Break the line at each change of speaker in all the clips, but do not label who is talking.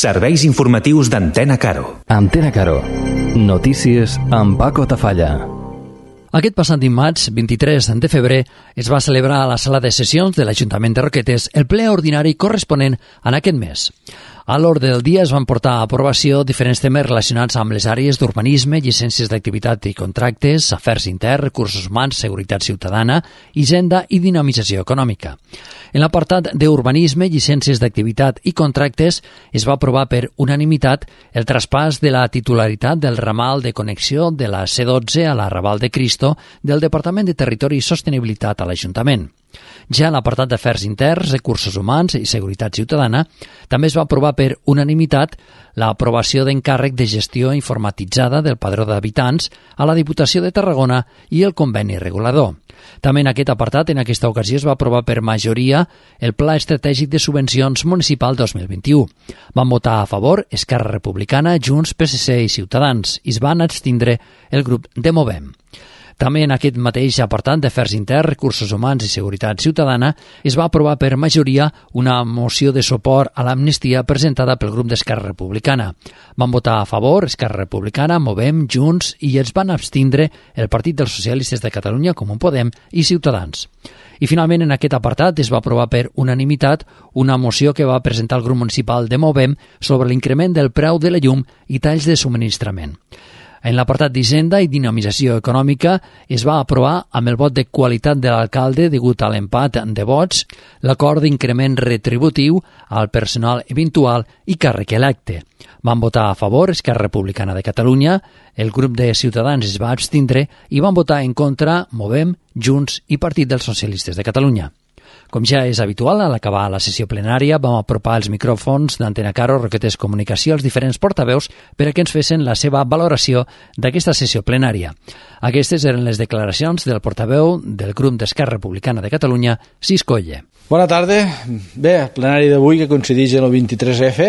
Serveis informatius d'Antena Caro.
Antena Caro. Notícies amb Paco Tafalla.
Aquest passat dimarts, 23 de febrer, es va celebrar a la sala de sessions de l'Ajuntament de Roquetes el ple ordinari corresponent en aquest mes. A l'ordre del dia es van portar a aprovació diferents temes relacionats amb les àrees d'urbanisme, llicències d'activitat i contractes, afers interns, recursos humans, seguretat ciutadana, hisenda i dinamització econòmica. En l'apartat d'urbanisme, llicències d'activitat i contractes es va aprovar per unanimitat el traspàs de la titularitat del ramal de connexió de la C12 a la Raval de Cristo del Departament de Territori i Sostenibilitat a l'Ajuntament. Ja en l'apartat d'afers interns, recursos humans i seguretat ciutadana, també es va aprovar per unanimitat l'aprovació d'encàrrec de gestió informatitzada del padró d'habitants a la Diputació de Tarragona i el conveni regulador. També en aquest apartat, en aquesta ocasió, es va aprovar per majoria el Pla Estratègic de Subvencions Municipal 2021. Van votar a favor Esquerra Republicana, Junts, PSC i Ciutadans, i es van abstindre el grup de Movem. També en aquest mateix apartat d'afers interns, recursos humans i seguretat ciutadana es va aprovar per majoria una moció de suport a l'amnistia presentada pel grup d'Esquerra Republicana. Van votar a favor Esquerra Republicana, Movem, Junts i es van abstindre el Partit dels Socialistes de Catalunya, Comú Podem i Ciutadans. I finalment en aquest apartat es va aprovar per unanimitat una moció que va presentar el grup municipal de Movem sobre l'increment del preu de la llum i talls de subministrament. En l'apartat d'Hisenda i Dinamització Econòmica es va aprovar amb el vot de qualitat de l'alcalde degut a l'empat de vots l'acord d'increment retributiu al personal eventual i càrrec electe. Van votar a favor Esquerra Republicana de Catalunya, el grup de Ciutadans es va abstindre i van votar en contra Movem, Junts i Partit dels Socialistes de Catalunya. Com ja és habitual, a l'acabar la sessió plenària vam apropar els micròfons d'Antena Caro, Roquetes Comunicació als diferents portaveus per a que ens fessin la seva valoració d'aquesta sessió plenària. Aquestes eren les declaracions del portaveu del grup d'Esquerra Republicana de Catalunya, Cis Colle.
Bona tarda. Bé, el plenari d'avui que coincideix amb el 23F,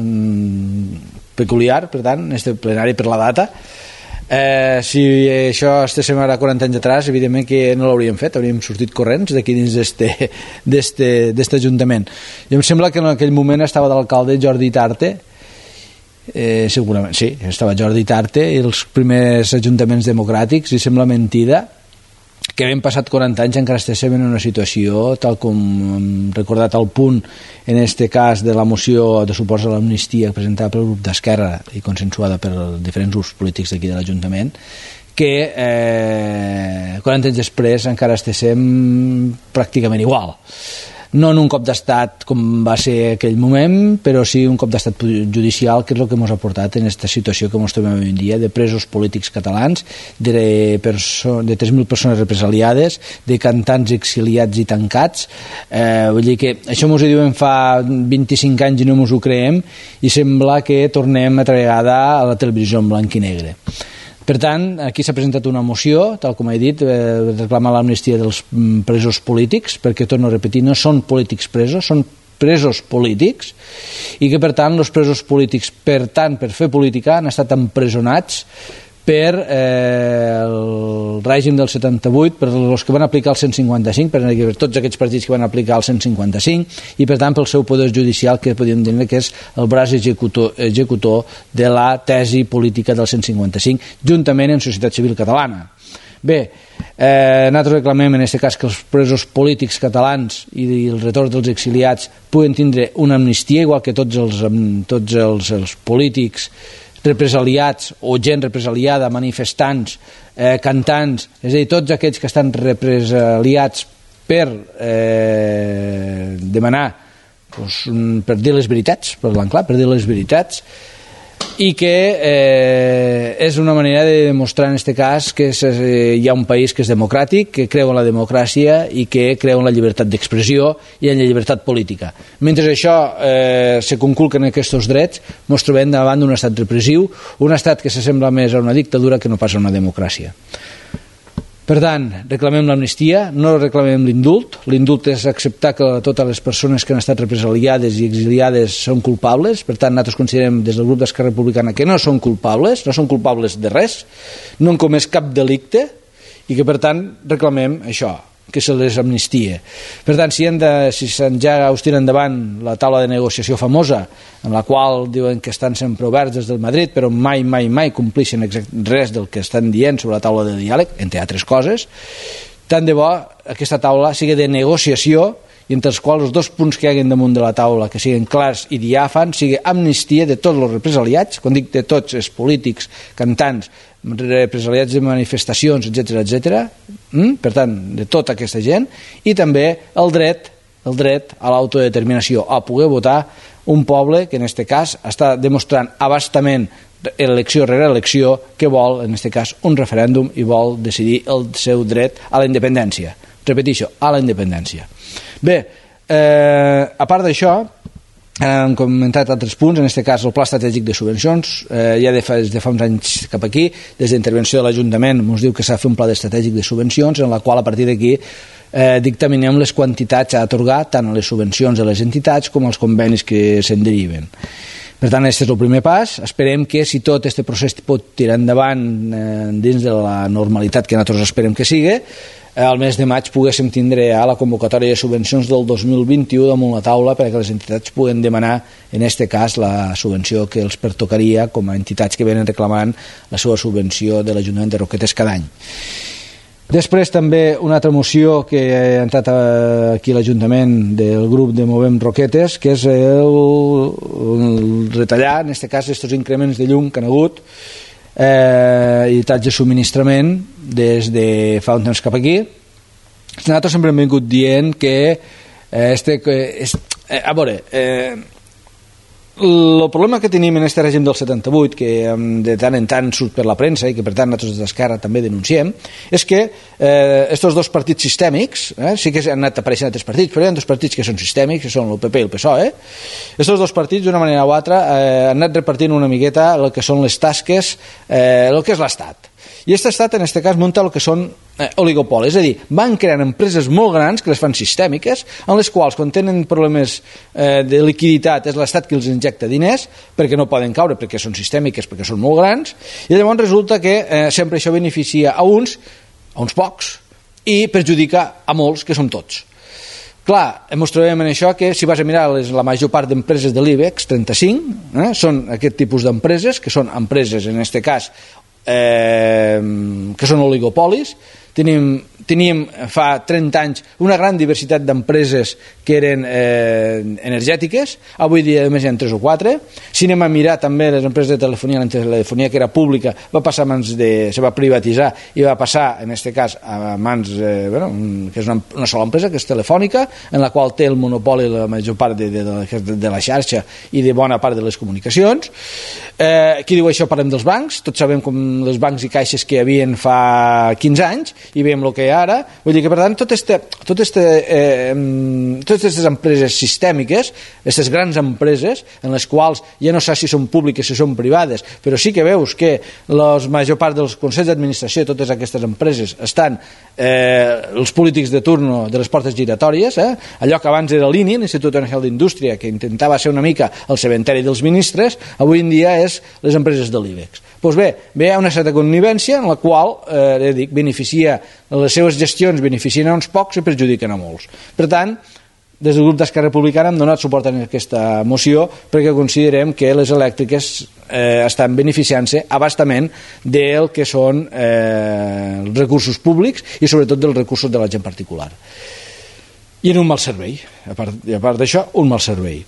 peculiar, per tant, este plenari per la data. Si això estéssim ara 40 anys atrás, evidentment que no l'hauríem fet, hauríem sortit corrents d'aquí dins d'este Ajuntament. I em sembla que en aquell moment estava d'alcalde Jordi Tarte, segurament, sí, estava Jordi Tarte, i els primers ajuntaments democràtics, i sembla mentida que havent passat 40 anys encara estéssim en una situació, tal com hem recordat al punt, en este cas de la moció de suport a l'amnistia presentada pel grup d'Esquerra i consensuada per diferents grups polítics d'aquí de l'Ajuntament, que 40 anys després encara estéssim pràcticament igual. No en un cop d'estat com va ser aquell moment, però sí un cop d'estat judicial, que és el que ens ha portat en aquesta situació que ens trobem avui en dia, de presos polítics catalans, de 3.000 persones represaliades, de cantants exiliats i tancats. Vull dir que això ens ho diuen fa 25 anys i no ens ho creiem, i sembla que tornem altra vegada a la televisió en blanc i negre. Per tant, aquí s'ha presentat una moció, tal com he dit, reclamar l'amnistia dels presos polítics, perquè, torno a repetir, no són polítics presos, són presos polítics, i que, per tant, els presos polítics, per tant, per fer política, han estat empresonats per el règim del 78, per els que van aplicar el 155, per tots aquests partits que van aplicar el 155, i per tant pel seu poder judicial, que podríem dir que és el braç executor de la tesi política del 155, juntament amb Societat Civil Catalana. Bé, nosaltres reclamem en aquest cas que els presos polítics catalans i el retorn dels exiliats puguen tindre una amnistia, igual que tots els polítics represaliats o gent represaliada, manifestants, cantants, és a dir, tots aquells que estan represaliats per demanar, per dir les veritats, per l'enclar, per dir les veritats, i que és una manera de demostrar en aquest cas que hi ha un país que és democràtic, que creu en la democràcia i que creu en la llibertat d'expressió i en la llibertat política. Mentre això se conculquen aquests drets, ens trobem davant d'un estat repressiu, un estat que s'assembla més a una dictadura que no pas a una democràcia. Per tant, reclamem l'amnistia, no reclamem l'indult. L'indult és acceptar que totes les persones que han estat represaliades i exiliades són culpables. Per tant, nosaltres considerem des del grup d'Esquerra Republicana que no són culpables de res, no han comès cap delicte, i que per tant reclamem això, que se les amnistia. Per tant, si ja us tira endavant la taula de negociació famosa, en la qual diuen que estan sempre oberts des del Madrid, però mai complixen res del que estan dient sobre la taula de diàleg, entre altres coses, tant de bo aquesta taula sigui de negociació i entre els quals els dos punts que hi hagin damunt de la taula que siguin clars i diàfans, sigui amnistia de tots els represaliats, quan dic de tots els polítics, cantants, represaliats de manifestacions, etc. Per tant, de tota aquesta gent, i també el dret a l'autodeterminació, a poder votar un poble que en aquest cas està demostrant abastament elecció rere elecció que vol, en aquest cas, un referèndum i vol decidir el seu dret a la independència. Repeteixo, a la independència. Bé, a part d'això, hem comentat altres punts, en aquest cas el pla estratègic de subvencions, ja des de fa uns anys cap aquí, des d'intervenció de l'Ajuntament ens diu que s'ha de fer un pla estratègic de subvencions en la qual a partir d'aquí dictaminem les quantitats a atorgar tant a les subvencions de les entitats com als convenis que se'n deriven. Per tant, aquest és el primer pas. Esperem que si tot aquest procés pot tirar endavant dins de la normalitat que nosaltres esperem que sigui, al mes de maig poguéssim tindre a la convocatòria de subvencions del 2021 damunt la taula perquè les entitats puguen demanar, en aquest cas, la subvenció que els pertocaria com a entitats que venen reclamant la seva subvenció de l'Ajuntament de Roquetes cada any. Després també una altra moció que ha entrat aquí a l'Ajuntament del grup de Movem Roquetes, que és el retallar, en aquest cas, aquests increments de llum que han hagut i talls de subministrament des de fa un temps cap aquí. Nosaltres sempre hem vingut dient que a veure, el problema que tenim en aquest règim del 78, que de tant en tant surt per la premsa i que per tant nosaltres des d'Esquerra també denunciem, és que estos dos partits sistèmics, sí que han anat apareixent altres partits, però hi ha dos partits que són sistèmics, que són el PP i el PSOE, estos dos partits d'una manera o altra han anat repartint una miqueta el que són les tasques, el que és l'Estat. I aquest estat, en aquest cas, munta el que són oligopolis, és a dir, van creant empreses molt grans que les fan sistèmiques, en les quals, quan tenen problemes de liquiditat, és l'estat qui els injecta diners, perquè no poden caure, perquè són sistèmiques, perquè són molt grans, i llavors resulta que sempre això beneficia a uns pocs, i perjudica a molts, que som tots. Clar, ens trobem en això que si vas a mirar la major part d'empreses de l'IBEX 35, són aquest tipus d'empreses, que són empreses, en aquest cas, que són oligopolis. Teníem fa 30 anys una gran diversitat d'empreses que eren energètiques, avui dia només hi ha 3 o 4. Si anem a mirar també les empreses de telefonia, la telefonia que era pública va passar a mans se va privatitzar i va passar en aquest cas a mans que és una sola empresa, que és Telefònica, en la qual té el monopoli la major part de la xarxa i de bona part de les comunicacions. Qui diu això? Parlem dels bancs. Tots sabem com les bancs i caixes que hi havien fa 15 anys i veiem el que hi ha ara. Vull dir que, per tant, totes aquestes empreses sistèmiques, aquestes grans empreses, en les quals ja no saps si són públiques o si són privades, però sí que veus que la major part dels consells d'administració de totes aquestes empreses estan els polítics de turno de les portes giratòries, allò que abans era l'INI, l'Institut Nacional d'Indústria, que intentava ser una mica el cementeri dels ministres, avui en dia és les empreses de l'IBEX. Doncs bé, hi ha una certa connivència en la qual, les seves gestions beneficien a uns pocs i perjudiquen a molts. Per tant, des del grup d'Esquerra Republicana hem donat suport a aquesta moció perquè considerem que les elèctriques estan beneficiant-se abastament del que són els recursos públics i sobretot dels recursos de la gent particular. I en un mal servei, a part d'això, un mal servei.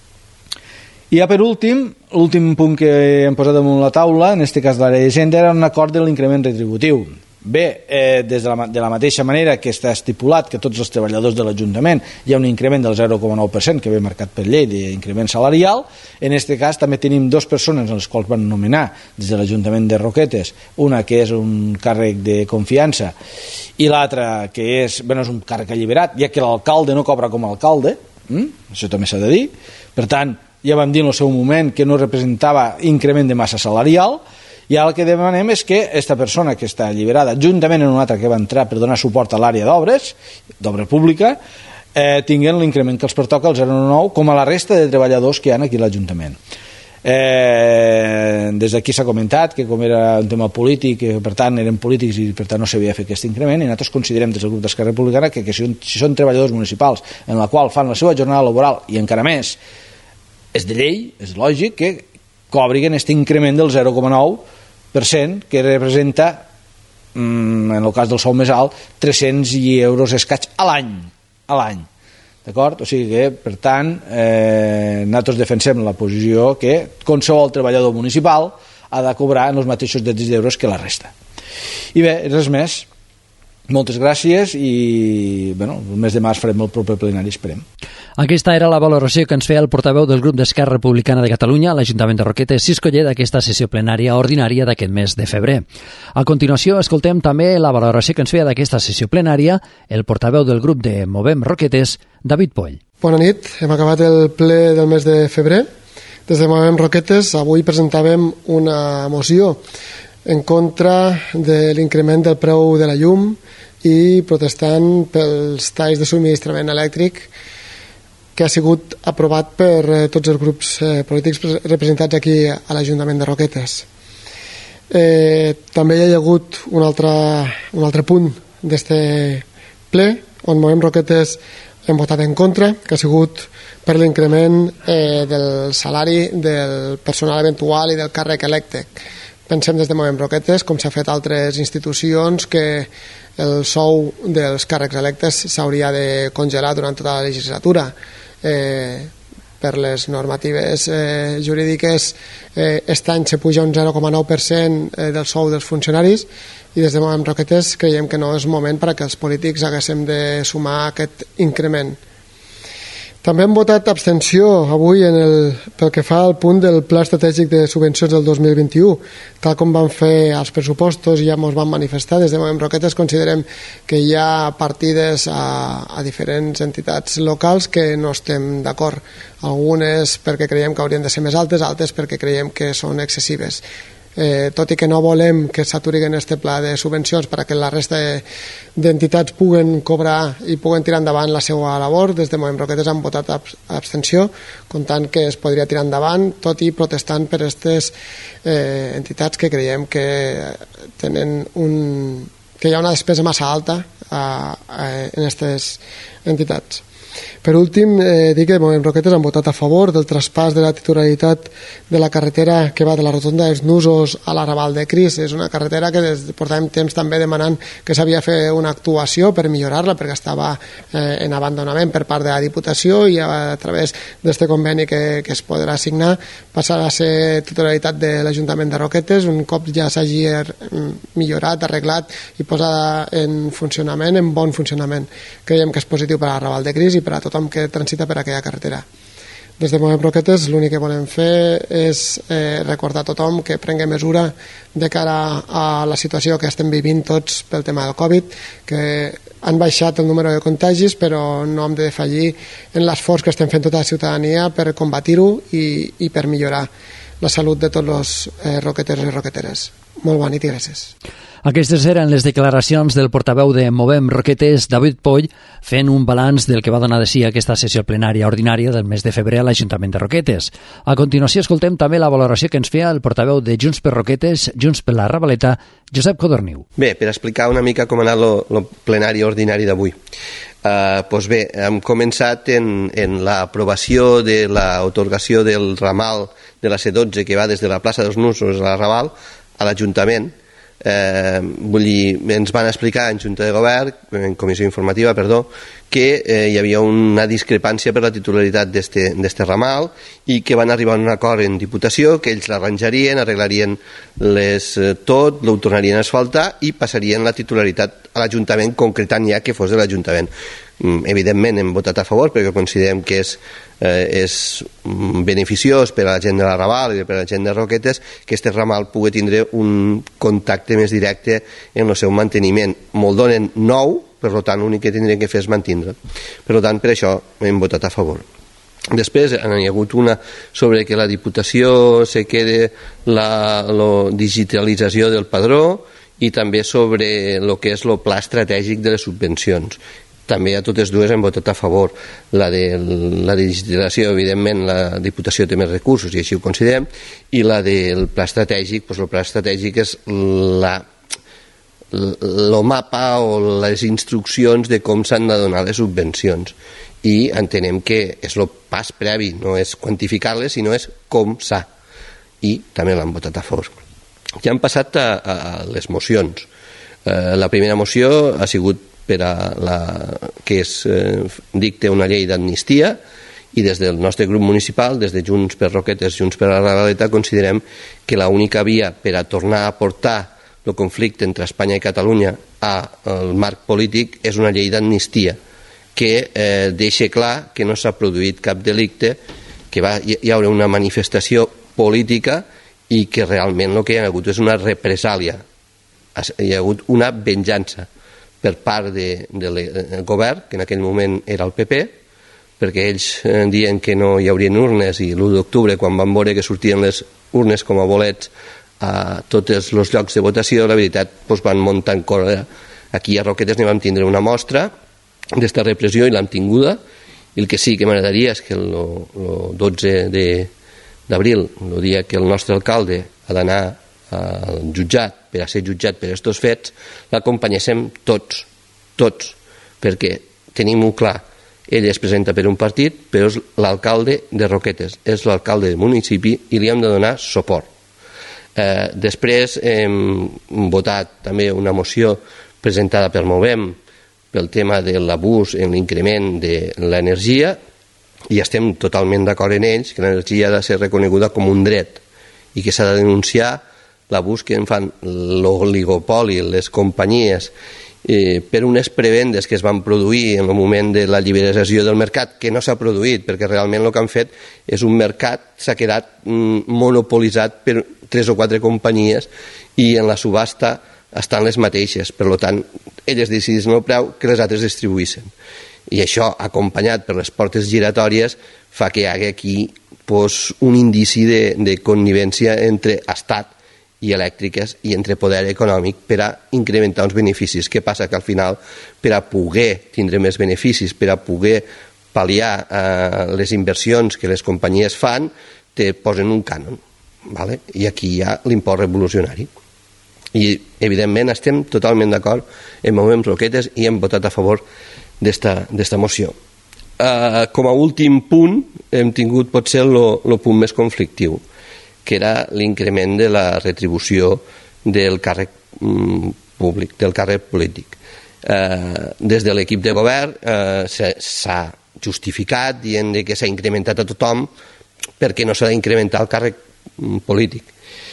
I ja per últim, l'últim punt que hem posat damunt la taula, en aquest cas de l'àrea d'Hisenda, era un acord de l'increment retributiu. Bé, de la mateixa manera que està estipulat que tots els treballadors de l'Ajuntament hi ha un increment del 0,9% que ve marcat per llei d'increment salarial, en aquest cas també tenim 2 persones en les quals van nomenar des de l'Ajuntament de Roquetes, una que és un càrrec de confiança i l'altra que és un càrrec alliberat, ja que l'alcalde no cobra com a alcalde, això també s'ha de dir. Per tant, ja vam dir en el seu moment que no representava increment de massa salarial, i ara el que demanem és que aquesta persona que està alliberada, juntament amb una altra que va entrar per donar suport a l'àrea d'obra pública, tinguin l'increment que els pertoca, el 0,9, com a la resta de treballadors que hi ha aquí a l'Ajuntament. Des d'aquí s'ha comentat que com era un tema polític, per tant eren polítics i per tant no s'havia fet aquest increment, i nosaltres considerem des del grup d'Esquerra Republicana que si són treballadors municipals en la qual fan la seva jornada laboral i encara més és de llei, és lògic que cobriguen aquest increment del 0,9% que representa, en el cas del sou més alt, 300 euros escaig a l'any. D'acord? O sigui que, per tant, nosaltres defensem la posició que qualsevol treballador municipal ha de cobrar en els mateixos drets d'euros que la resta. I bé, res més. Moltes gràcies i el mes de març farem el proper plenari, esperem.
Aquesta era la valoració que ens feia el portaveu del grup d'Esquerra Republicana de Catalunya a l'Ajuntament de Roquetes, Cisco Ller, d'aquesta sessió plenària ordinària d'aquest mes de febrer. A continuació, escoltem també la valoració que ens feia d'aquesta sessió plenària el portaveu del grup de Movem Roquetes, David Poll.
Bona nit, hem acabat el ple del mes de febrer. Des de Movem Roquetes avui presentàvem una moció en contra de l'increment del preu de la llum i protestant pels talls de subministrament elèctric que ha sigut aprovat per tots els grups polítics representats aquí a l'Ajuntament de Roquetes. També hi ha hagut un altre punt d'aquest ple on Movem Roquetes hem votat en contra, que ha sigut per l'increment del salari del personal eventual i del càrrec elèctric. Pensem des de Movem Roquetes, com s'ha fet a altres institucions, que el sou dels càrrecs electes s'hauria de congelar durant tota la legislatura. Per les normatives jurídiques, aquest any se puja un 0,9% del sou dels funcionaris i des de Movem Roquetes creiem que no és moment perquè els polítics haguéssim de sumar aquest increment. També hem votat abstenció avui pel que fa al punt del Pla Estratègic de Subvencions del 2021. Tal com vam fer als pressupostos i ja ens vam manifestar, des de Movem Roquetes considerem que hi ha partides a diferents entitats locals que no estem d'acord. Algunes perquè creiem que haurien de ser més altes, altres perquè creiem que són excessives. Tot i que no volem que s'aturi en aquest pla de subvencions perquè la resta d'entitats puguen cobrar i puguen tirar endavant la seva labor, des de Movem Roquetes han votat abstenció, comptant que es podria tirar endavant, tot i protestant per aquestes entitats que creiem que que hi ha una despesa massa alta en aquestes entitats. Per últim, dic que Movem Roquetes han votat a favor del traspàs de la titularitat de la carretera que va de la rotonda dels Nusos a la Raval de Cris. És una carretera que portàvem temps també demanant que s'havia de fer una actuació per millorar-la, perquè estava en abandonament per part de la Diputació, i a través d'aquest conveni que es podrà signar passarà a ser titularitat de l'Ajuntament de Roquetes un cop ja s'hagi millorat, arreglat i posada en funcionament, en bon funcionament. Creiem que és positiu per a la Raval de Cris i per a tothom que transita per aquella carretera. Des de Movem Roquetes l'únic que volem fer és recordar a tothom que prengui mesura de cara a la situació que estem vivint tots pel tema del Covid, que han baixat el número de contagis, però no hem de defallir en l'esforç que estem fent tota la ciutadania per combatir-ho i per millorar la salut de tots els roqueters i roqueteres. Molt bona nit i gràcies.
Aquestes eren les declaracions del portaveu de Movem Roquetes, David Poll, fent un balanç del que va donar de si aquesta sessió plenària ordinària del mes de febrer a l'Ajuntament de Roquetes. A continuació escoltem també la valoració que ens feia el portaveu de Junts per Roquetes, Junts per la Ravaleta, Josep Codorniu.
Bé, per explicar una mica com ha anat el plenari ordinari d'avui. Doncs bé, hem començat en l'aprovació de l'atorgació del ramal de la C12 que va des de la plaça dels Nusos a la Raval a l'Ajuntament. Vull dir, ens van explicar en Junta de Govern, en Comissió Informativa, que hi havia una discrepància per la titularitat d'este ramal i que van arribar a un acord en Diputació, que ells l'arranjarien, arreglarien tot, ho tornarien a asfaltar i passarien la titularitat a l'Ajuntament, concretant ja que fos de l'Ajuntament. Evidentment hem votat a favor perquè considerem que és beneficiós per a la gent de la Raval i per a la gent de Roquetes que aquest ramal pugui tindre un contacte més directe en el seu manteniment. Molt donen nou, per tant l'únic que tindrien que fer és mantindre. Per tant, per això hem votat a favor. Després hi ha hagut una sobre que la Diputació se quede la digitalització del padró i també sobre el que és el pla estratègic de les subvencions, també a totes dues hem votat a favor. La de la digitalització, evidentment, la Diputació té més recursos i així ho considerem, i la del pla estratègic, doncs el pla estratègic és el mapa o les instruccions de com s'han de donar les subvencions, i entenem que és el pas previ, no és quantificar-les, sinó és com s'ha, i també l'han votat a favor. Ja hem passat a les mocions. La primera moció ha sigut per a que es dicte una llei d'amnistia, i des del nostre grup municipal, des de Junts per Roquetes, Junts per la Ravaleta, considerem que l'única via per a tornar a portar el conflicte entre Espanya i Catalunya al marc polític és una llei d'amnistia que deixi clar que no s'ha produït cap delicte, que hi haurà una manifestació política i que realment el que hi ha hagut és una represàlia, hi ha hagut una venjança per part del govern, que en aquell moment era el PP, perquè ells diuen que no hi haurien urnes, i l'1 d'octubre, quan van veure que sortien les urnes com a bolets a tots els llocs de votació, la veritat, van muntar en còlera. Aquí a Roquetes n'hi vam tindre una mostra d'esta repressió i l'hem tinguda, i el que sí que m'agradaria és que el 12 d'abril, el dia que el nostre alcalde ha d'anar al jutjat per a ser jutjat per aquests fets, l'acompanyéssim tots, perquè tenim-ho clar. Ell es presenta per un partit, però és l'alcalde de Roquetes, és l'alcalde del municipi, i li hem de donar suport. Després hem votat també una moció presentada per Movem pel tema de l'abús en l'increment de l'energia, i estem totalment d'acord en ells que l'energia ha de ser reconeguda com un dret i que s'ha de denunciar l'abús que en fan l'oligopoli, les companyies, per unes prebendes que es van produir en el moment de la liberalització del mercat, que no s'ha produït, perquè realment el que han fet és un mercat, s'ha quedat monopolitzat per 3 o 4 companyies, i en la subhasta estan les mateixes. Per tant, elles decideixen el preu que les altres distribuïssin. I això, acompanyat per les portes giratòries, fa que hi hagi aquí un indici de connivència entre Estat i elèctriques i entre poder econòmic per a incrementar uns beneficis. Què passa? Que al final, per a poder tindre més beneficis, per a poder pal·liar les inversions que les companyies fan, te posen un cànon, ¿vale? I aquí hi ha l'import revolucionari. I, evidentment, estem totalment d'acord en Movem Roquetes i hem votat a favor d'esta moció. Com a últim punt, hem tingut potser el punt més conflictiu, que era l'increment de la retribució del càrrec públic, del càrrec polític. Des de l'equip de govern s'ha justificat dient que s'ha incrementat a tothom perquè no s'ha d'incrementar el càrrec polític.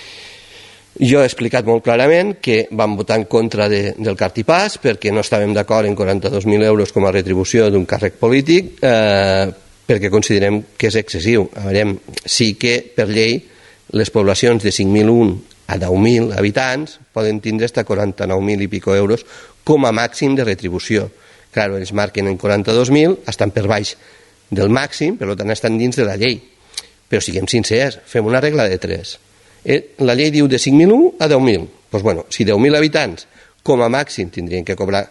Jo he explicat molt clarament que vam votar en contra del cartipàs perquè no estàvem d'acord en 42.000 euros com a retribució d'un càrrec polític, perquè considerem que és excessiu. Sí que per llei les poblacions de 5.001 a 10.000 habitants poden tindre fins a 49.000 i pico euros com a màxim de retribució. Clar, ells marquen en 42.000, estan per baix del màxim, per tant estan dins de la llei. Però siguem sincers, fem una regla de 3. La llei diu de 5.001 a 10.000. Doncs bueno, si 10.000 habitants com a màxim tindrien que cobrar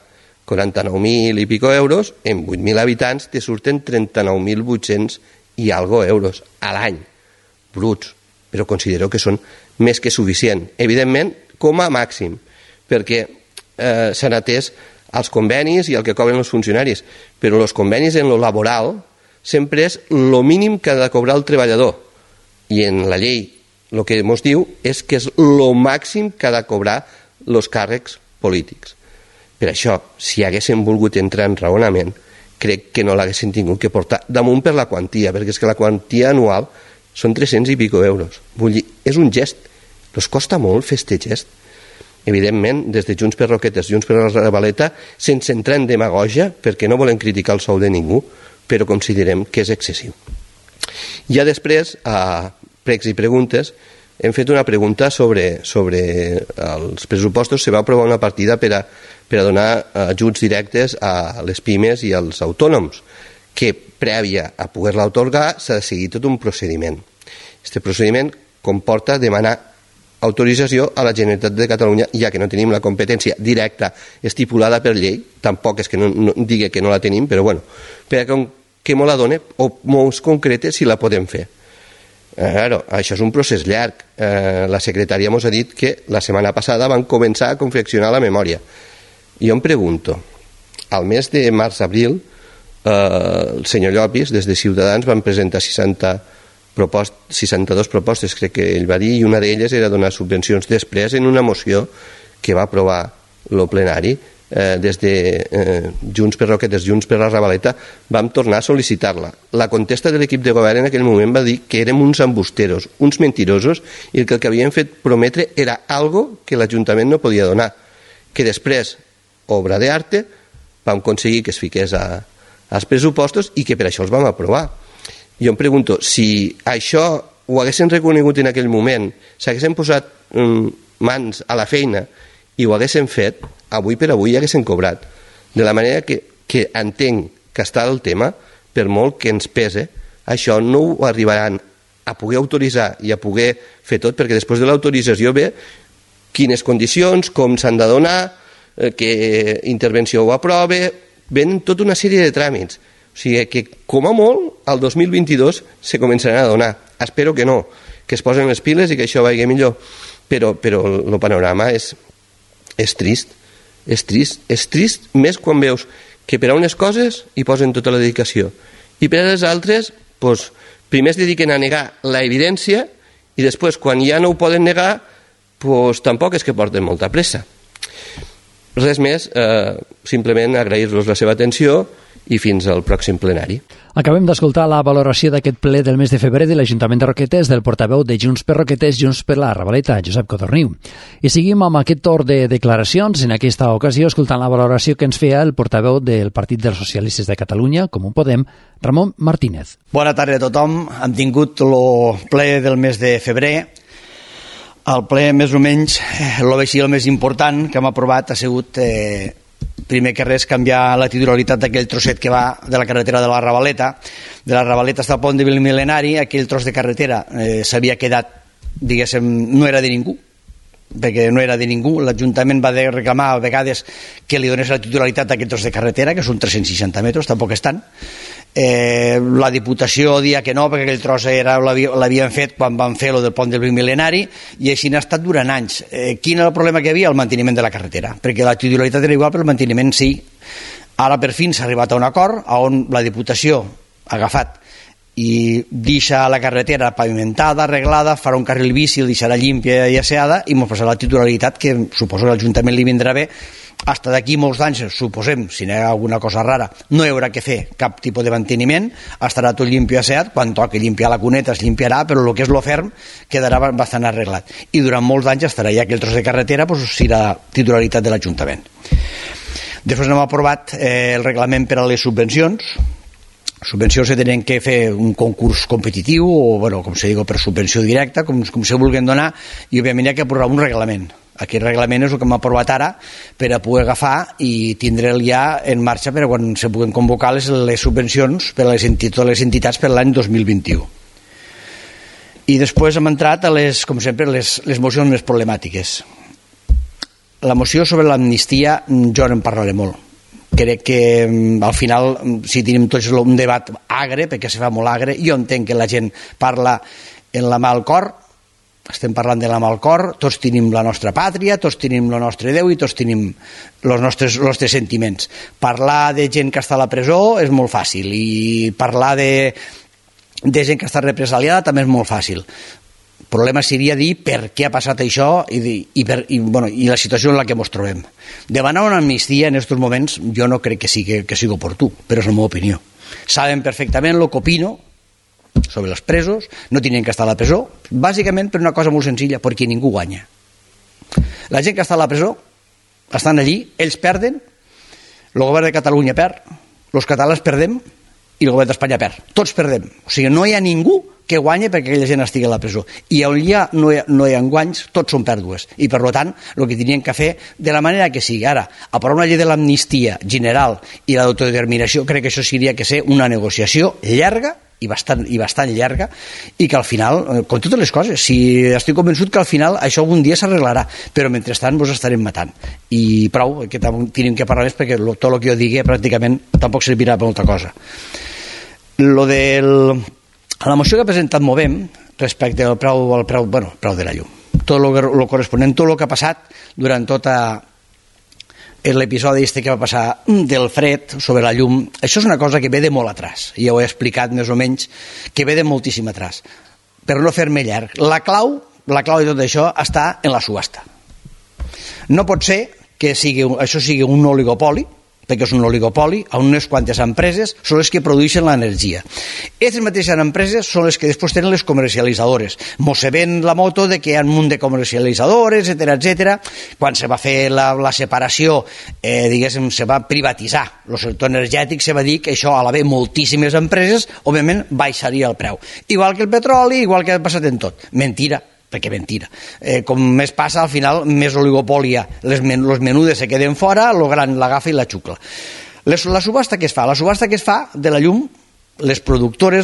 49.000 i pico euros, en 8.000 habitants te surten 39.800 i algo euros a l'any, bruts. Però considero que són més que suficient. Evidentment, com a màxim, perquè s'han atès als convenis i el que cobren els funcionaris, però els convenis en lo laboral sempre és el mínim que ha de cobrar el treballador, i en la llei el que ens diu és que és el màxim que ha de cobrar els càrrecs polítics. Per això, si haguéssim volgut entrar en raonament, crec que no l'haguessin tingut que portar damunt per la quantia, perquè és que la quantia anual són 300 i pico euros. Vull dir, és un gest. Els costa molt fer este gest. Evidentment, des de Junts per Roquetes, Junts per la Ravaleta, sense entrar en demagogia, perquè no volem criticar el sou de ningú, però considerem que és excessiu. Ja després, a pregs i preguntes, hem fet una pregunta sobre els pressupostos. Se va aprovar una partida per a donar ajuts directes a les pimes i als autònoms, que prèvia a poder-la atorgar s'ha de seguir tot un procediment. Aquest procediment comporta demanar autorització a la Generalitat de Catalunya, ja que no tenim la competència directa estipulada per llei, tampoc és que no digui que no la tenim, però bueno, perquè me la doni o mos concrete si la podem fer. Claro, això és un procés llarg. La secretària ens ha dit que la setmana passada van començar a confeccionar la memòria. Jo em pregunto, al mes de març-abril, el senyor Llopis, des de Ciutadans, van presentar 62 propostes, crec que ell va dir, i una d'elles era donar subvencions. Després, en una moció que va aprovar el plenari, des de Junts per Roquetes, Junts per la Ravaleta, vam tornar a sol·licitar-la. La contesta de l'equip de govern en aquell moment va dir que érem uns embusteros, uns mentirosos, i que el que havien fet prometre era algo que l'Ajuntament no podia donar, que després, obra d'arte, vam aconseguir que es fiqués als pressupostos i que per això els vam aprovar. Jo em pregunto, si això ho haguessin reconegut en aquell moment, s'haguessin posat mans a la feina i ho haguessin fet, avui per avui ja haguessin cobrat. De la manera que entenc que està el tema, per molt que ens pese, això no ho arribaran a poder autoritzar i a poder fer tot, perquè després de l'autorització ve quines condicions, com s'han de donar, que intervenció ho aprove, venen tota una sèrie de tràmits. O sigui que, com a molt, al 2022 se començaran a donar. Espero que no, que es posen les piles i que això vagi millor. Però el panorama és trist. És trist més quan veus que per a unes coses hi posen tota la dedicació i per a les altres primer es dediquen a negar la evidència i després quan ja no ho poden negar tampoc és que porten molta pressa. Res més, simplement agrair-los la seva atenció i fins al pròxim plenari.
Acabem d'escoltar la valoració d'aquest ple del mes de febrer de l'Ajuntament de Roquetes del portaveu de Junts per Roquetes, Junts per la Ravaleta, Josep Codorniu. I seguim amb aquest torn de declaracions, en aquesta ocasió escoltant la valoració que ens feia el portaveu del Partit dels Socialistes de Catalunya, Comú Podem, Ramon Martínez.
Bona tarda a tothom. Hem tingut el ple del mes de febrer. El ple, més o menys, el més important que hem aprovat ha sigut primer que res canviar la titularitat d'aquell trosset que va de la carretera de la Ravaleta. De la Ravaleta fins al pont de Vilmil·lenari, aquell tros de carretera s'havia quedat, diguéssim, no era de ningú, perquè no era de ningú. L'Ajuntament va reclamar a vegades que li donés la titularitat d'aquest tros de carretera, que són 360 metres, tampoc és tant. La Diputació dia que no, perquè aquell tros l'havien fet quan van fer lo del pont del Vilmil·lenari, i així n'ha estat durant anys. Quin era el problema que hi havia? El manteniment de la carretera, perquè la titularitat era igual, però el manteniment sí. Ara per fi s'ha arribat a un acord on la Diputació ha agafat i deixa la carretera pavimentada, arreglada, farà un carril bici, el deixarà límpia i asseada i ens passarà la titularitat, que suposo que l'Ajuntament li vindrà bé. Hasta d'aquí molts anys, suposem, si n'hi ha alguna cosa rara, no hi haurà que fer cap tipus de manteniment, estarà tot limpi i asseat. Quan toqui limpiar la cuneta es limpiarà, però el que és lo ferm quedarà bastant arreglat. I durant molts anys estarà ja aquell tros de carretera, serà titularitat de l'Ajuntament. Després hem aprovat el reglament per a les subvencions. Subvencions que tenen que fer un concurs competitiu o, com se diu, per subvenció directa, com se vulguin donar, i òbviament hi ha que aprovar un reglament. Aquest reglament és el que hem aprovat ara per a poder agafar i tindre'l ja en marxa per a quan se puguen convocar les subvencions per a les entitats per l'any 2021. I després hem entrat a com sempre, les mocions més problemàtiques. La moció sobre l'amnistia jo no en parlaré molt. Crec que al final, si tenim tots un debat agre, perquè se fa molt agre, jo entenc que la gent parla en la mà al cor, estem parlant de la mà al cor, tots tenim la nostra pàtria, tots tenim el nostre Déu i tots tenim els nostres sentiments. Parlar de gent que està a la presó és molt fàcil, i parlar de gent que està represaliada també és molt fàcil. El problema seria dir per què ha passat això i la situació en la que ens trobem. Demanar una amnistia en aquests moments jo no crec que sigui oportú, però és la meva opinió. Saben perfectament el que opino sobre els presos, no tenien que estar a la presó, bàsicament per una cosa molt senzilla, perquè ningú guanya. La gent que està a la presó estan allí, ells perden, el govern de Catalunya perd, els catalans perdem i el govern d'Espanya perd. Tots perdem. O sigui, no hi ha ningú que guanyi perquè aquella gent estigui a la presó. I on no hi ha guanys, tots són pèrdues. I per tant, el que tenien que fer, de la manera que sigui ara, aprovar una llei de l'amnistia general i l'autodeterminació, crec que això seria que ser una negociació llarga bastant llarga, i que al final, com totes les coses, si estic convençut que al final això algun dia s'arreglarà, però mentrestant vos estarem matant. I prou, que tenim que parlar més, perquè tot el que jo digui pràcticament tampoc servirà per molta cosa. La moció que ha presentat Movem respecte al preu de la llum, tot el corresponent, tot el que ha passat durant tota l'episodi que va passar del fred sobre la llum, això és una cosa que ve de molt atrás, ja ho he explicat més o menys, que ve de moltíssim atrás. Per no fer-me llarg, la clau de tot això està en la subhasta. No pot ser que això sigui un oligopoli, perquè és un oligopoli, a unes quantes empreses són les que produeixen l'energia. Aquestes mateixes empreses són les que després tenen les comercialitzadores. Mos se ven la moto de que hi ha un munt de comercialitzadores, etcètera. Quan se va fer la separació, diguéssim, se va privatitzar el sector energètic, se va dir que això, a l'haver moltíssimes empreses, òbviament baixaria el preu. Igual que el petroli, igual que ha passat en tot. Mentira. Perquè mentira. Com més passa, al final, més oligopoli hi ha. Les menudes se queden fora, el gran l'agafa i la xucla. La subhasta que es fa? La subhasta que es fa de la llum, les productores,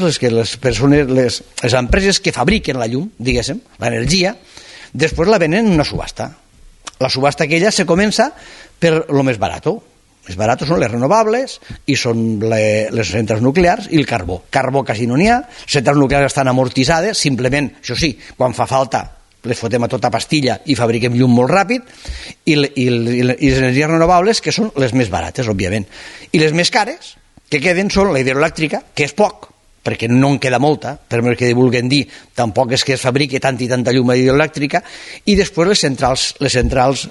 les empreses que fabriquen la llum, diguéssim, l'energia, després la venen en una subhasta. La subhasta aquella se comença per lo més barato. Les baratos són les renovables i són les centrals nuclears i el carbó. Carbó quasi no n'hi ha, les centrals nuclears estan amortitzades, simplement, això sí, quan fa falta les fotem a tota pastilla i fabriquem llum molt ràpid, i les energies renovables, que són les més barates, òbviament. I les més cares, que queden, són la hidroelèctrica, que és poc, perquè no en queda molta, per més que vulguin dir, tampoc és que es fabriqui tanta i tanta llum hidroelèctrica, i després les centrals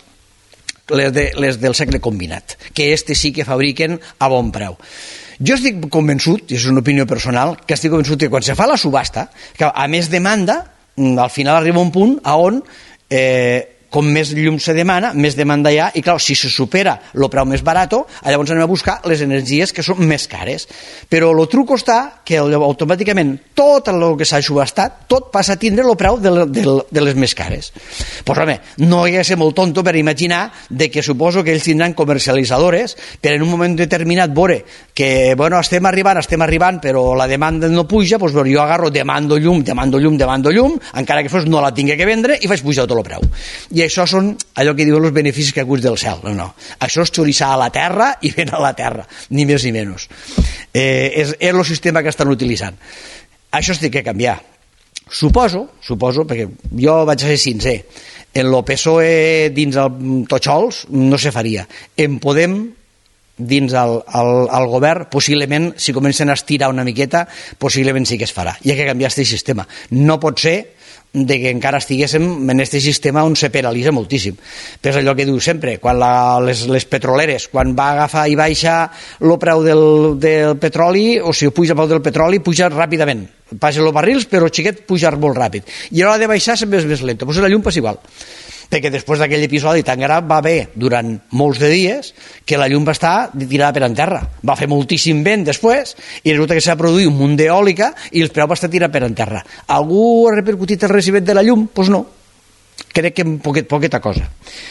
les del segle combinat, que sí que fabriquen a bon preu. Jo estic convençut, i és una opinió personal, que estic convençut que quan se fa la subhasta, que a més demanda, al final arriba un punt on com més llum se demana, més demanda hi ha, i clar, si se supera el preu més barat, llavors anem a buscar les energies que són més cares. Però el truc està que automàticament tot el que s'ha subhastat, tot passa a tindre el preu de les més cares. Doncs home, no hi ha de ser molt tonto per imaginar de que suposo que ells tindran comercialitzadores per en un moment determinat veure que, bueno, estem arribant, però la demanda no puja, doncs jo agarro, demando llum, encara que fos no la tinc que vendre, i faig pujar tot el preu. I això són allò que diuen els beneficis caiguts del cel. No. Això és xoriçar a la terra i ben a la terra, ni més ni menys. És el sistema que estan utilitzant. Això es té que canviar. Suposo, perquè jo vaig a ser sincer, en el PSOE dins el Totxols no se faria. En Podem dins el govern, possiblement, si comencen a estirar una miqueta, possiblement sí que es farà. Hi ha que canviar aquest sistema. No pot ser de que encara estiguéssim en aquest sistema on se penalitza moltíssim. Però és allò que diu sempre, quan les petroleres, quan va agafar i baixa el preu del petroli, o si puja el preu del petroli, puja ràpidament. Passa els barrils, però xiquet puja molt ràpid. I a l'hora de baixar sempre és més lent. Pues la llum passa igual. Perquè després d'aquell episodi tan gran va haver durant molts de dies que la llum va estar tirada per en terra. Va fer moltíssim vent després i resulta que s'ha produït un munt d'eòlica i el preu va estar tirat per en terra. Algú ha repercutit el recibet de la llum? Doncs no. Crec que poqueta cosa.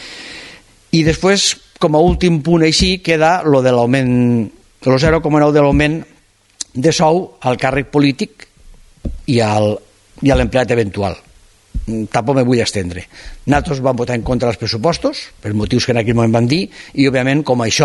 I després, com a últim punt així, queda lo de l'augment, el 0,9 de l'augment de sou al càrrec polític i a l'empleat eventual. Tampoc me vull estendre. Nosaltres vam votar en contra dels pressupostos per motius que en aquell moment van dir, i òbviament com això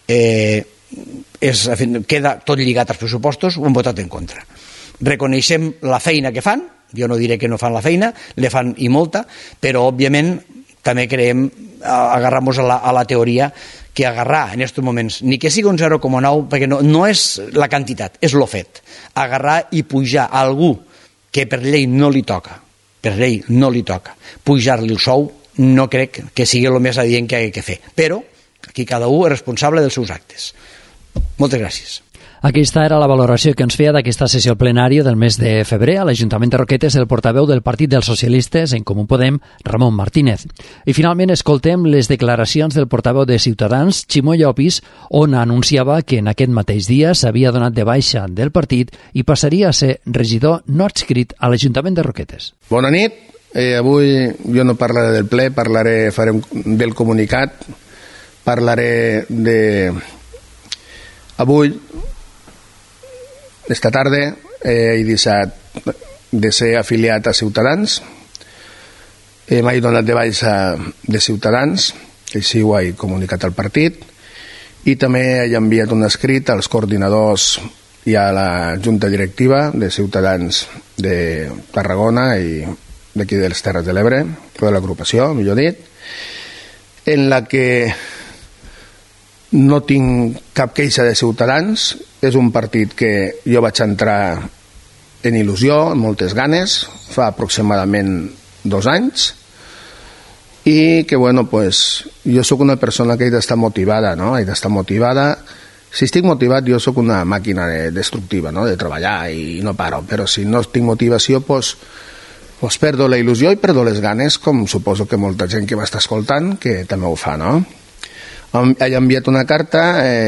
queda tot lligat als pressupostos, ho hem votat en contra. Reconeixem la feina que fan, jo no diré que no fan la feina, le fan i molta, però òbviament també creiem, agarramos a la teoria, que agarrar en aquests moments, ni que sigui un 0,9, perquè no és la quantitat, és lo fet. Agarrar i pujar a algú que per llei no li toca, pujar-li el sou, no crec que sigui el més adient que hi ha que fer. Però aquí cada un és responsable dels seus actes. Moltes gràcies.
Aquesta era la valoració que ens feia d'aquesta sessió plenària del mes de febrer a l'Ajuntament de Roquetes el portaveu del Partit dels Socialistes, en Comú Podem, Ramon Martínez. I finalment escoltem les declaracions del portaveu de Ciutadans, Ximo Llopis, on anunciava que en aquest mateix dia s'havia donat de baixa del partit i passaria a ser regidor no adscrit a l'Ajuntament de Roquetes.
Bona nit. Avui jo no parlaré del ple, faré del comunicat, parlaré de... Avui, esta tarde, he deixat de ser afiliat a Ciutadans, m'he donat de baixa de Ciutadans, així ho he comunicat al partit, i també he enviat un escrit als coordinadors i a la Junta Directiva de Ciutadans de Tarragona i d'aquí de les Terres de l'Ebre, o de l'agrupació, millor dit, en la que no tinc cap queixa de Ciutadans. És un partit que jo vaig entrar en il·lusió, amb moltes ganes, fa aproximadament 2 anys, i que, bueno, pues, jo sóc una persona que he d'estar motivada, no? He d'estar motivada. Si estic motivat, jo sóc una màquina destructiva, no? De treballar i no paro, però si no tinc motivació, pues perdo la il·lusió i perdo les ganes, com suposo que molta gent que m'està escoltant que també ho fa, no? He enviat una carta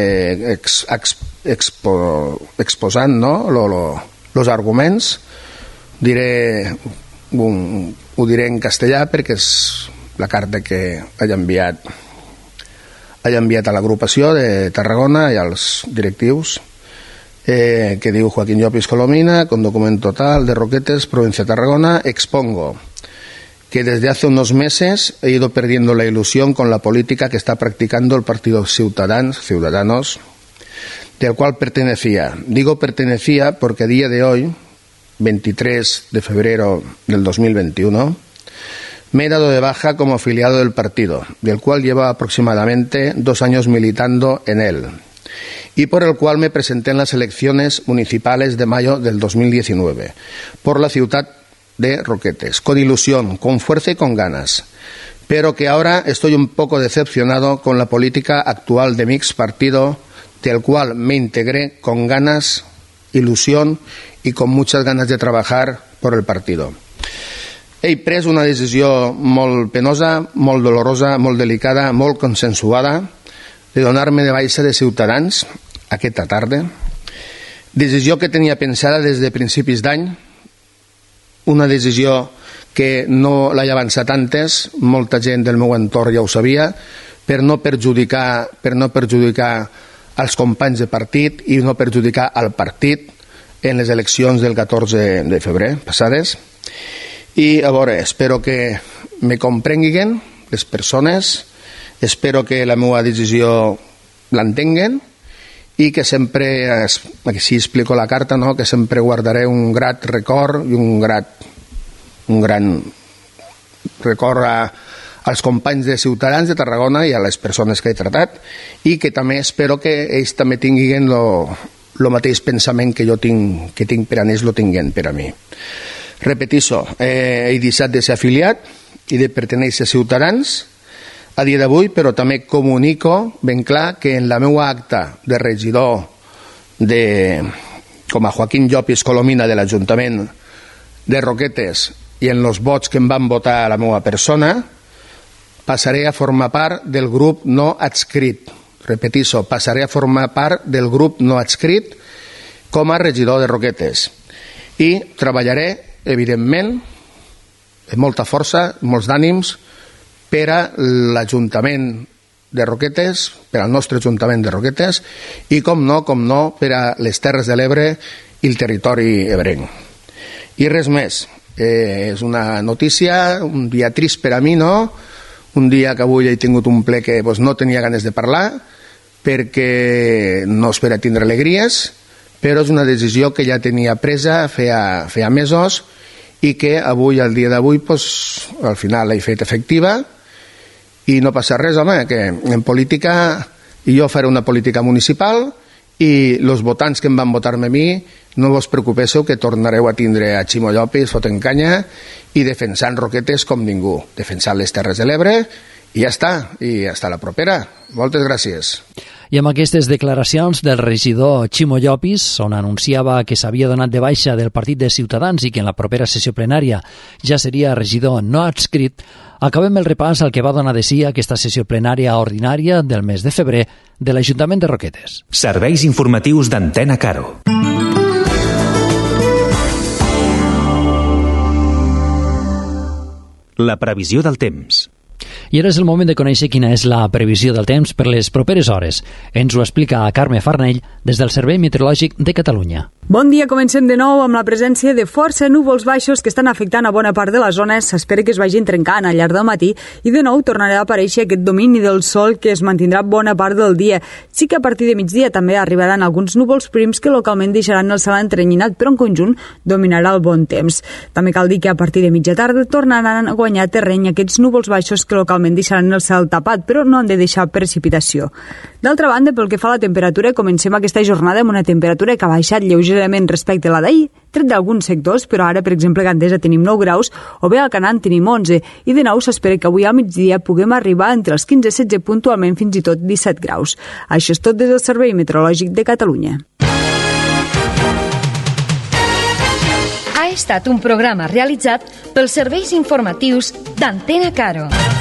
exposant, no, los arguments. Ho diré en castellà perquè és la carta que he enviat a l'agrupació de Tarragona i als directius, que diu: Joaquín Llopis Colomina, con documento tal de Roquetes, provincia de Tarragona, expongo que desde hace unos meses he ido perdiendo la ilusión con la política que está practicando el partido Ciudadanos, del cual pertenecía. Digo pertenecía porque a día de hoy, 23 de febrero del 2021, me he dado de baja como afiliado del partido, del cual lleva aproximadamente 2 años militando en él, y por el cual me presenté en las elecciones municipales de mayo del 2019, por la ciudad de Roquetes, con ilusión, con fuerza y con ganas, pero que ahora estoy un poco decepcionado con la política actual de mi partido, del cual me integré con ganas, ilusión y con muchas ganas de trabajar por el partido. He pres una decisió molt penosa, molt dolorosa, molt delicada, molt consensuada, de donar-me de baixa de Ciutadans aquesta tarda. Decisió que tenia pensada des de principis d'any, una decisió que no l'he avançat antes, molta gent del meu entorn ja ho sabia, per no perjudicar els companys de partit i no perjudicar el partit en les eleccions del 14 de febrer passades. I a veure, espero que me comprenguin les persones, espero que la meva decisió l'entenguen i que sempre, així explico la carta, no? Que sempre guardaré un grat record i un gran record als companys de Ciutadans de Tarragona i a les persones que he tratat, i que també espero que ells també tinguin el mateix pensament que jo tinc per a ells, lo tinguin per a mi. Repetixo, he deixat de ser afiliat i de pertenèixer a Ciutadans a dia d'avui, però també comunico ben clar que en la meva acta de regidor com a Joaquín Llopis Colomina de l'Ajuntament de Roquetes i en els vots que em van votar a la meva persona, passaré a formar part del grup no adscrit. Repetixo, passaré a formar part del grup no adscrit com a regidor de Roquetes. I treballaré, evidentment, amb molta força, molts d'ànims, per a l'Ajuntament de Roquetes, per al nostre Ajuntament de Roquetes, i com no, per a les Terres de l'Ebre i el territori ebrenc. I res més, és una notícia, un dia trist per a mi, no? Un dia que avui he tingut un ple que no tenia ganes de parlar, perquè no es per a tindre alegries, però és una decisió que ja tenia presa feia mesos i que avui, al dia d'avui, al final l'he fet efectiva. I no passa res, home, que en política jo faré una política municipal i els votants que em van votar-me a mi, no vos preocupéssiu que tornareu a tindre a Ximo Llopis fotent canya i defensant Roquetes com ningú, defensant les Terres de l'Ebre, i ja està, i hasta la propera. Moltes gràcies.
I amb aquestes declaracions del regidor Ximo Llopis, on anunciava que s'havia donat de baixa del partit de Ciutadans i que en la propera sessió plenària ja seria regidor no adscrit, acabem el repàs al que va donar de si aquesta sessió plenària ordinària del mes de febrer de l'Ajuntament de Roquetes.
Serveis informatius d'Antena Caro. La previsió del temps.
I ara és el moment de conèixer quina és la previsió del temps per les properes hores. Ens ho explica Carme Farnell des del Servei Meteorològic de Catalunya.
Bon dia, comencem de nou amb la presència de força núvols baixos que estan afectant a bona part de la zona. S'espera que es vagin trencant al llarg del matí i de nou tornarà a aparèixer aquest domini del sol que es mantindrà bona part del dia. Sí que a partir de migdia també arribaran alguns núvols prims que localment deixaran el cel entrenyinat, però en conjunt dominarà el bon temps. També cal dir que a partir de mitja tarda tornaran a guanyar terreny aquests núvols baixos que localment deixaran el cel tapat, però no han de deixar precipitació. D'altra banda, pel que fa a la temperatura, comencem aquesta jornada amb una temperatura que ha baixat lleugerament respecte a la d'ahir, tret d'alguns sectors, però ara, per exemple, a Gandesa tenim 9 graus, o bé a Alcanar tenim 11, i de nou s'espera que avui al migdia puguem arribar entre els 15 i 16, puntualment fins i tot 17 graus. Això és tot des del Servei Meteorològic de Catalunya.
Ha estat un programa realitzat pels serveis informatius d'Antena Caro.